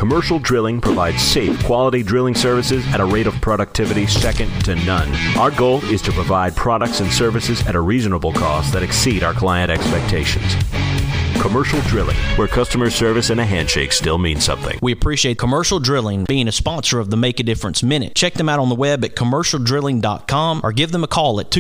Commercial Drilling provides safe, quality drilling services at a rate of productivity second to none. Our goal is to provide products and services at a reasonable cost that exceed our client expectations. Commercial Drilling, where customer service and a handshake still mean something. We appreciate Commercial Drilling being a sponsor of the Make a Difference Minute. Check them out on the web at commercialdrilling.com or give them a call at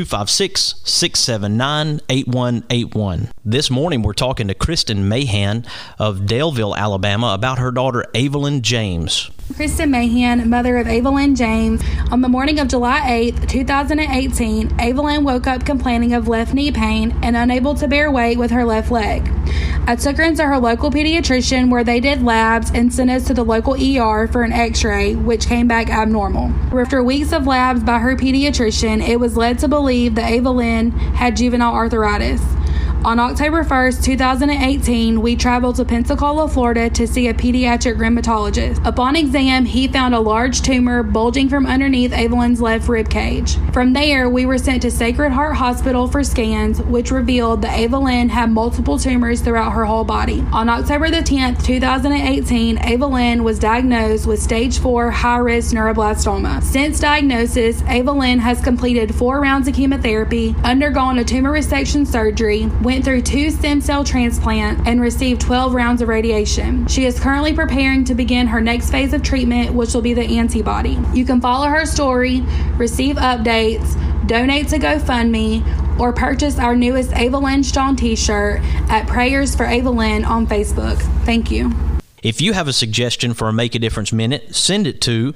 256-679-8181. This morning we're talking to Kristen Mahan of Daleville, Alabama about her daughter Evelyn James. Kristen Mahan, mother of Evelyn James. On the morning of July 8, 2018, Evelyn woke up complaining of left knee pain and unable to bear weight with her left leg. I took her into her local pediatrician where they did labs and sent us to the local ER for an x-ray, which came back abnormal. After weeks of labs by her pediatrician, it was led to believe that Evelyn had juvenile arthritis. On October 1st, 2018, we traveled to Pensacola, Florida to see a pediatric rheumatologist. Upon exam, he found a large tumor bulging from underneath Evelyn's left rib cage. From there, we were sent to Sacred Heart Hospital for scans, which revealed that Evelyn had multiple tumors throughout her whole body. On October the 10th, 2018, Evelyn was diagnosed with stage 4 high-risk neuroblastoma. Since diagnosis, Evelyn has completed 4 rounds of chemotherapy, undergone a tumor resection surgery, went through 2 stem cell transplants, and received 12 rounds of radiation. She is currently preparing to begin her next phase of treatment, which will be the antibody. You can follow her story, receive updates, donate to GoFundMe, or purchase our newest Evelyn Strong t-shirt at Prayers for Evelyn on Facebook. Thank you. If you have a suggestion for a Make a Difference Minute, send it to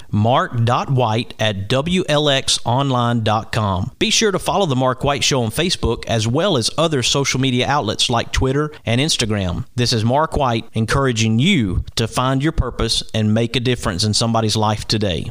mark.white@wlxonline.com. Be sure to follow The Mark White Show on Facebook as well as other social media outlets like Twitter and Instagram. This is Mark White encouraging you to find your purpose and make a difference in somebody's life today.